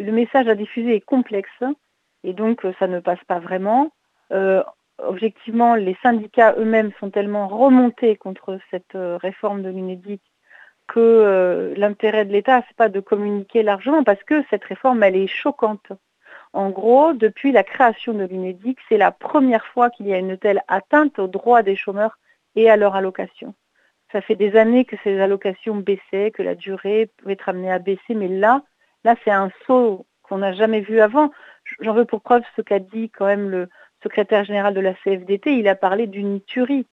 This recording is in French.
le message à diffuser est complexe et donc ça ne passe pas vraiment. Objectivement, les syndicats eux-mêmes sont tellement remontés contre cette réforme de l'UNEDIC que l'intérêt de l'État, c'est pas de communiquer largement parce que cette réforme, elle est choquante. En gros, depuis la création de l'UNEDIC, c'est la première fois qu'il y a une telle atteinte aux droits des chômeurs et à leur allocation. Ça fait des années que ces allocations baissaient, que la durée pouvait être amenée à baisser, mais là c'est un saut qu'on n'a jamais vu avant. J'en veux pour preuve ce qu'a dit quand même le secrétaire général de la CFDT, il a parlé d'une tuerie.